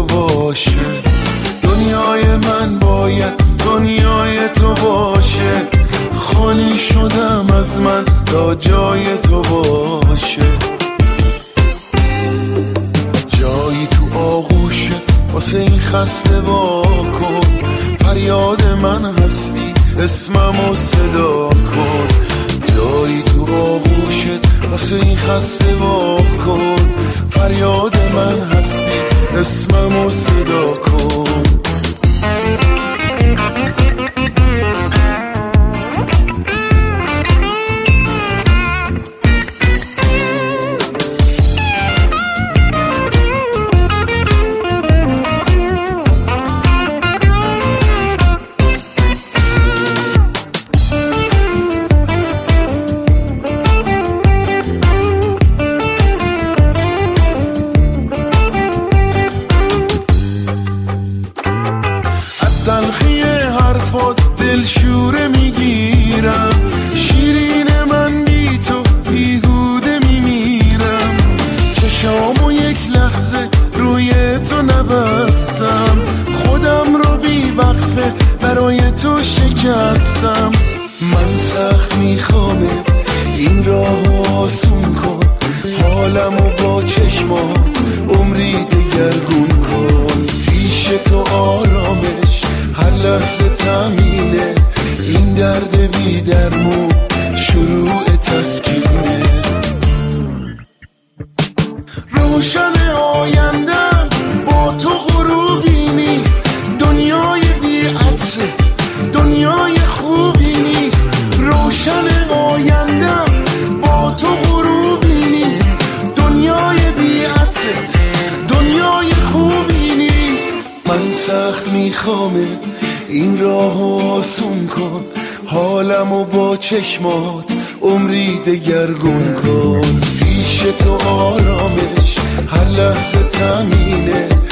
باشه. دنیای من باید دنیای تو باشه. خالی شدم از من تا جای تو باشه. جایی تو آغوشه واسه این خسته واکن. فریاد من هستی اسممو صدا کن. جایی تو آغوشت واسه این خسته واکن. فریاد من هستی اسممو صدا کن. تلخی حرفات دلشوره میگیرم. شیرین من بی تو بیهوده میمیرم. چشامو یک لحظه روی تو نبستم. خودم رو بی وقفه برای تو شکستم. من سخت میخوامه این راهو آسون کن. حالمو با چشمات عمری دگرگون کن. پیش تو آرامش هر لحظه تامینه. این درد بی درمون شروع تسکینه. روشن آیندم با تو غروبی نیست. دنیای بی عطرت دنیای خوبی نیست. روشن آیندم با تو غروبی نیست. دنیای بی عطرت دنیای خوبی نیست. من سخت میخوامه این راهو آسون کن. حالمو با چشمات عمری دگرگون کن. پیش تو آرامش هر لحظه تامینه.